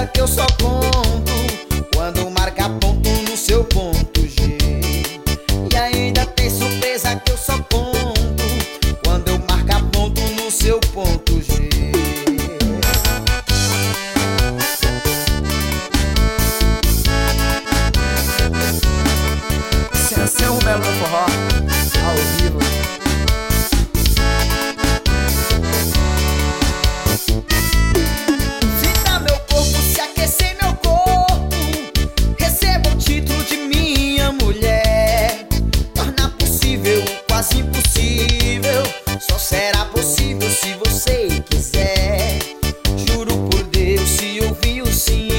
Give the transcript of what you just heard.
surpresa que eu só conto quando marca ponto no seu ponto G. E ainda tem surpresa que eu só conto quando eu marca ponto no seu ponto G. Sensação Belo do Forró, ao vivo. Sinta meu corpo se aquecer, meu corpo. Receba o título de minha mulher. Torna possível o quase impossível. Só será possível se você quiser. Juro por Deus, se ouvir o sim,